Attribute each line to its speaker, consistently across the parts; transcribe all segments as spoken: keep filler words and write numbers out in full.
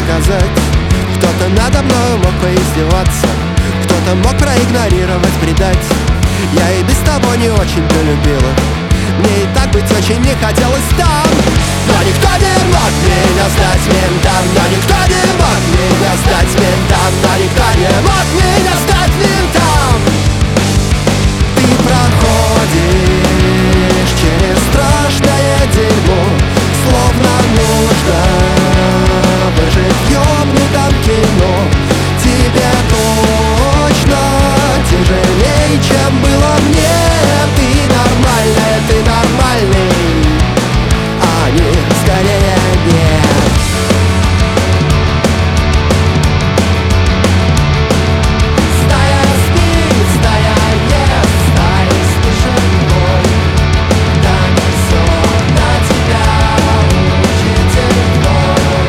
Speaker 1: показать. Кто-то надо мною мог поиздеваться, кто-то мог проигнорировать, предать. Я и без того не очень-то любила, мне и так быть очень не хотелось там. Но никто не мог меня сдать ментам, но никто не мог меня сдать ментам, но никто не мог меня сдать ментам. Ты проходишь через страшное дерьмо, словно нужно выжить в ёбнутом кино. Тебе точно тяжелее, чем было мне. Ты нормальная, ты нормальный, а они скорее нет. Стая спит, стая ест, стая слышит боль, да несет на тебя учитель твой.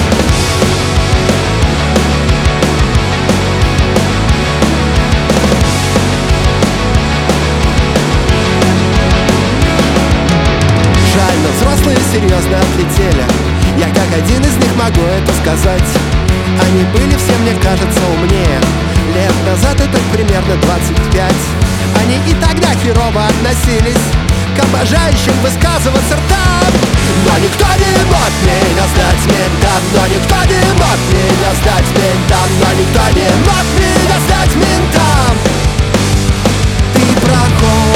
Speaker 1: Жаль, но взрослые серьезно отлетели. Я как один из них могу это сказать. Они были все, мне кажется, умнее. Лет назад это примерно двадцать пять. Они и тогда херово относились к обожающим высказываться ртам. Но никто не мог меня сдать ментам, но никто не мог меня сдать ментам, но никто не мог меня сдать ментам. Ты проходишь